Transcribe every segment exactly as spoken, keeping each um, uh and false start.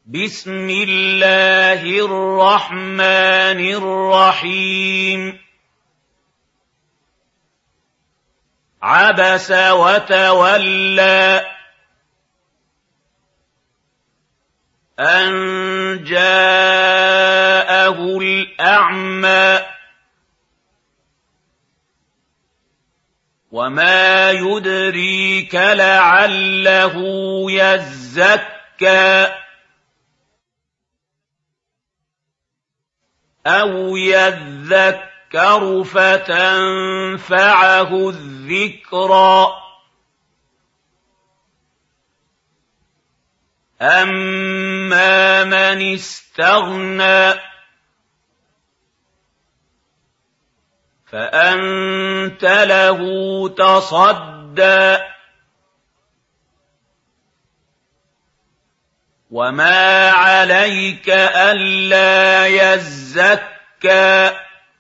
بسم الله الرحمن الرحيم عبس وتولى أن جاءه الأعمى وما يدريك لعله يزكى أو يذكر فتنفعه الذكرى أما من استغنى فأنت له تصدى وما عليك ألا يزكى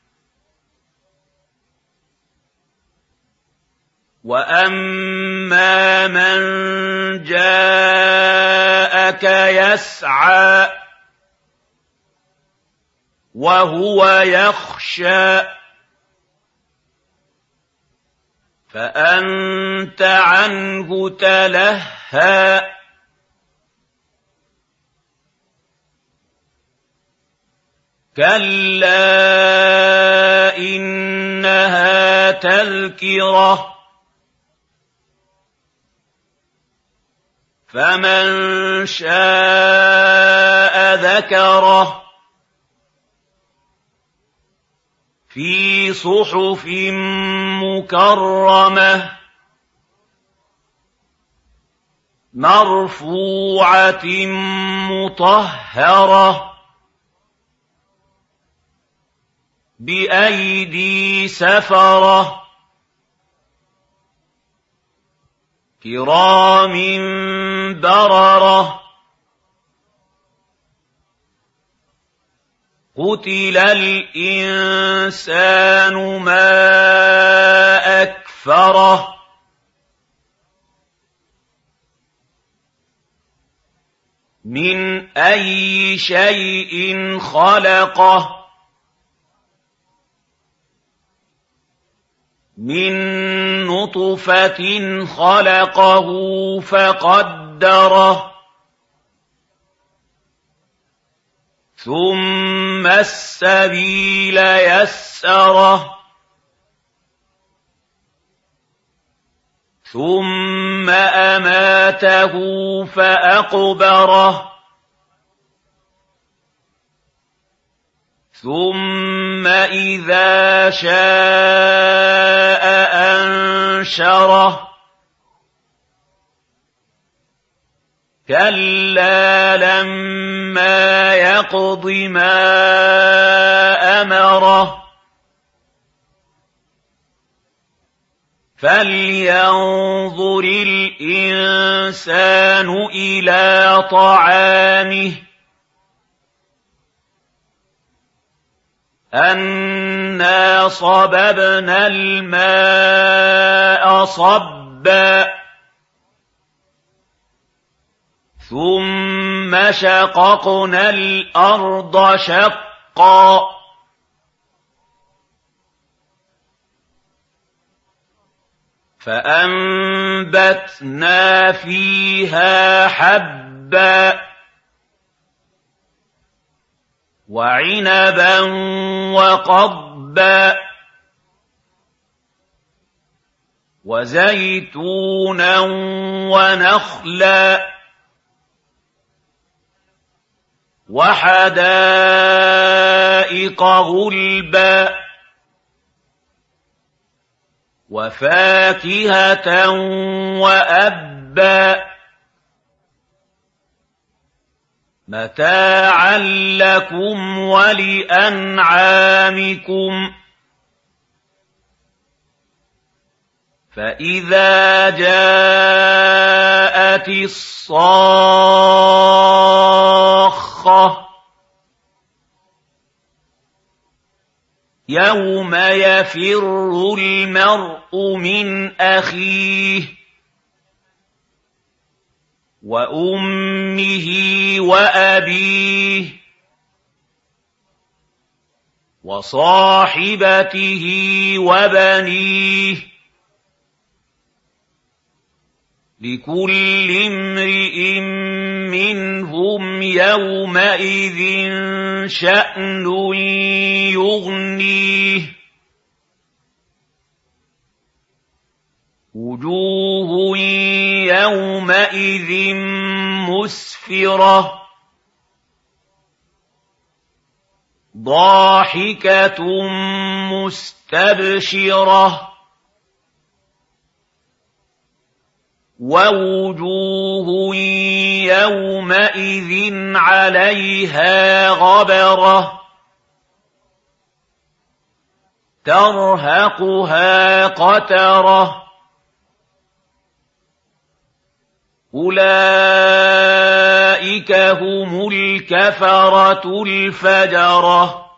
وأما من جاءك يسعى وهو يخشى فأنت عنه تلهى كلا إنها تذكرة فمن شاء ذكره في صحف مكرمة مرفوعة مطهرة بأيدي سفرة كرام بررة قتل الإنسان ما أكفره من أي شيء خلقه من نطفة خلقه فقدره ثم السبيل يسره ثم أماته فأقبره ثم إذا شاء أنشره كلا لما يقض ما أمره فلينظر الإنسان إلى طعامه أنا صببنا الماء صبا ثم شققنا الأرض شقا فأنبتنا فيها حبا وعنبا وقضبا وزيتونا ونخلا وحدائق غلبا وفاكهة وأبا متاعا لكم ولأنعامكم فإذا جاءت الصاخة يوم يفر المرء من أخيه وأمه وأبيه وصاحبته وبنيه لكل امرئ منهم يومئذ شأن يغنيه وجوه يومئذ مسفرة ضاحكة مستبشرة ووجوه يومئذ عليها غبرة ترهقها قترة أولئك هم الكفرة الفجرة